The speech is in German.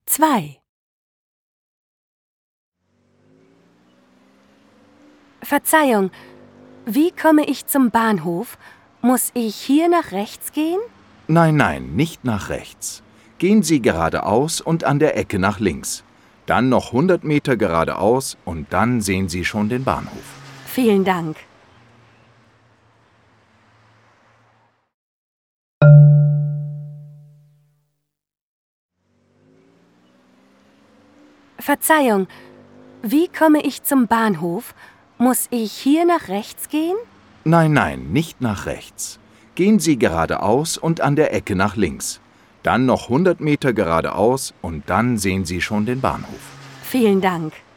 2. Verzeihung, wie komme ich zum Bahnhof? Muss ich hier nach rechts gehen? Nein, nicht nach rechts. Gehen Sie geradeaus und an der Ecke nach links. Dann noch 100 Meter geradeaus und dann sehen Sie schon den Bahnhof. Vielen Dank. Verzeihung, wie komme ich zum Bahnhof? Muss ich hier nach rechts gehen? Nein, nicht nach rechts. Gehen Sie geradeaus und an der Ecke nach links. Dann noch 100 Meter geradeaus und dann sehen Sie schon den Bahnhof. Vielen Dank.